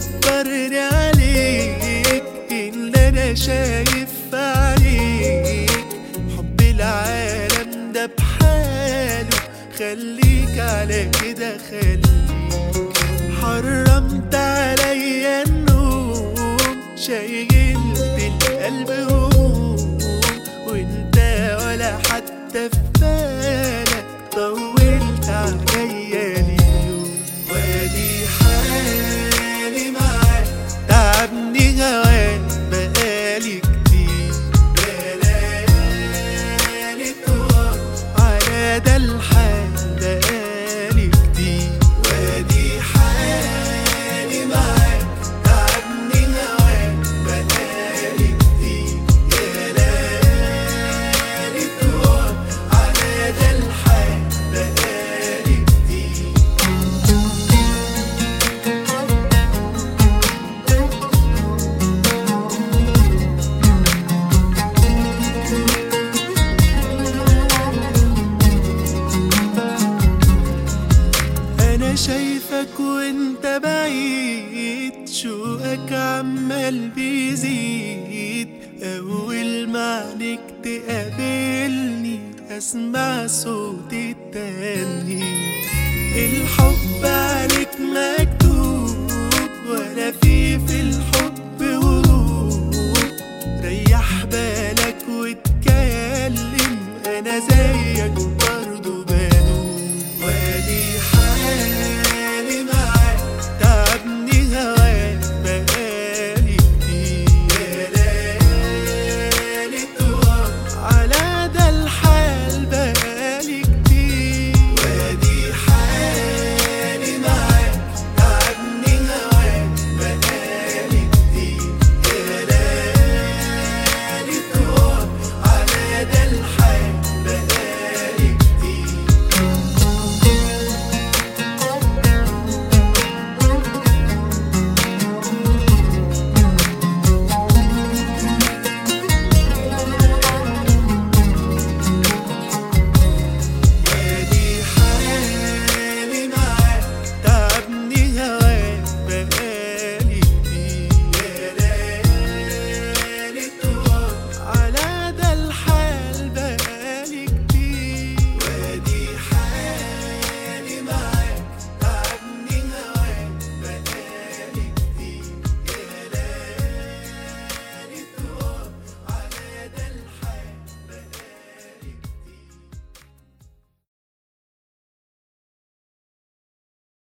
مصبرني عليك اللي انا شايف في عليك حب العالم ده بحاله. خليك على كده خليك. حرمت عليا النوم شايلت القلب هموم وانت ولا حتى في بالك طولت عليا اليوم. وادي حالي معاك تعبني هواك بقالي كتير. بلالي طوال على ده الحال بقالي كتير. وادي حالي معاك تعبني هواك بقالي كتير. يا ليالي طوال على ده الحال بقالي كتير. انا شايفك وانت بعيد شوقك عمال بيزيد. اول ما عينيك تقابلني اسمع صوت التاني. الحب عليك